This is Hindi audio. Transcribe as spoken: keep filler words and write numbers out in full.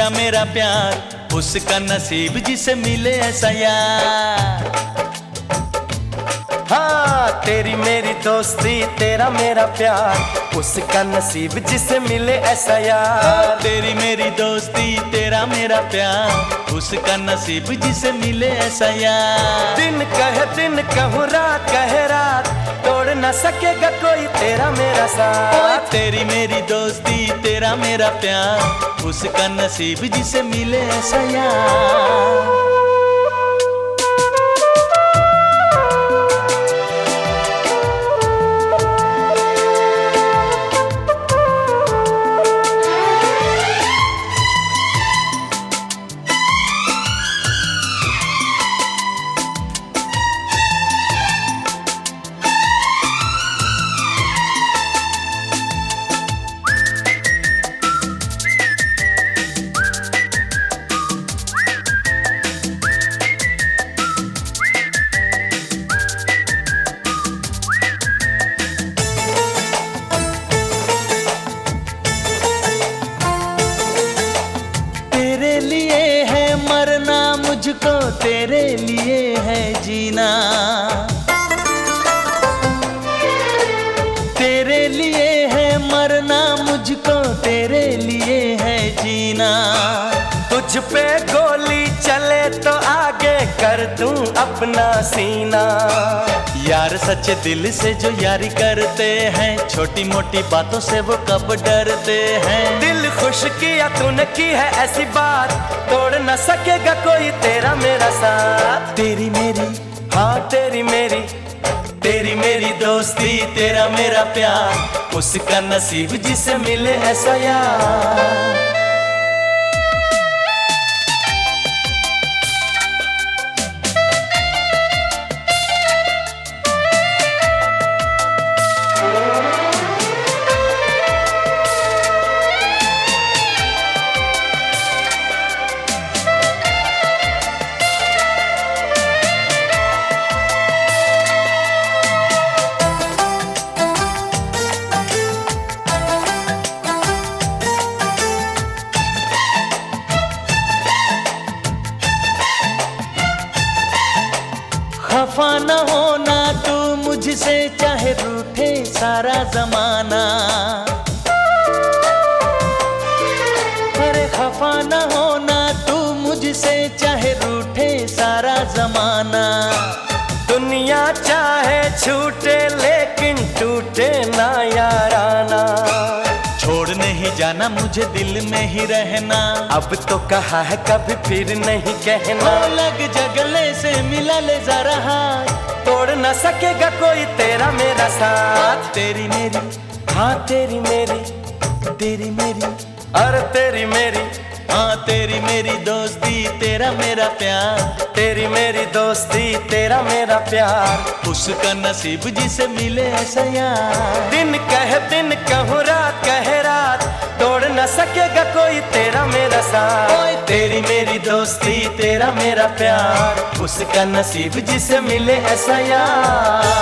तेरा मेरा प्यार, उसका नसीब जिसे मिले ऐसा यार। हाँ, तेरी मेरी दोस्ती तेरा मेरा प्यार, उसका नसीब जिसे मिले ऐसा यार। तेरी मेरी दोस्ती तेरा मेरा प्यार, उसका नसीब जिसे मिले ऐसा यार। दिन कहे दिन कहूँ रात कहे रात, तोड़ न सकेगा कोई तेरा मेरा साथ। तेरी मेरी दोस्ती तेरा मेरा प्यार, उसका नसीब जिसे मिले ऐसा यार। तेरे लिए है मरना, मुझको तेरे लिए है जीना। तेरे लिए है मरना, मुझको तेरे लिए है जीना। तुझ पे गोली चले तो आगे कर दूं अपना सीना। यार सच्चे दिल से जो यारी करते हैं, छोटी मोटी बातों से वो कब डरते हैं। दिल खुश किया तूने की है ऐसी बात, तोड़ न सकेगा कोई तेरा मेरा साथ। तेरी मेरी हाँ तेरी मेरी तेरी मेरी दोस्ती तेरा मेरा प्यार, उसका नसीब जिसे मिले ऐसा यार। खफा न होना तू मुझसे, चाहे रूठे सारा जमाना। अरे खफा न होना तू मुझसे, चाहे रूठे सारा जमाना। दुनिया चाहे छूटे लेकिन टूटे ना याराना। छोड़ नहीं जाना मुझे दिल में ही रहना, अब तो कहा है कभी फिर नहीं कहना। लग जगले से मिला ले जरा हाथ, तोड़ न सकेगा कोई तेरा मेरा साथ। तेरी मेरी हाँ तेरी मेरी तेरी मेरी और तेरी मेरी हाँ तेरी मेरी दोस्ती तेरा मेरा प्यार। तेरी मेरी दोस्ती तेरा मेरा प्यार, उसका नसीब जिसे मिले ऐसा यार। दिन कहे दिन कहूँ रात कहे रात, तोड़ न सकेगा कोई तेरा मेरा साथ। तेरी मेरी दोस्ती तेरा मेरा प्यार, उसका नसीब जिसे मिले ऐसा यार।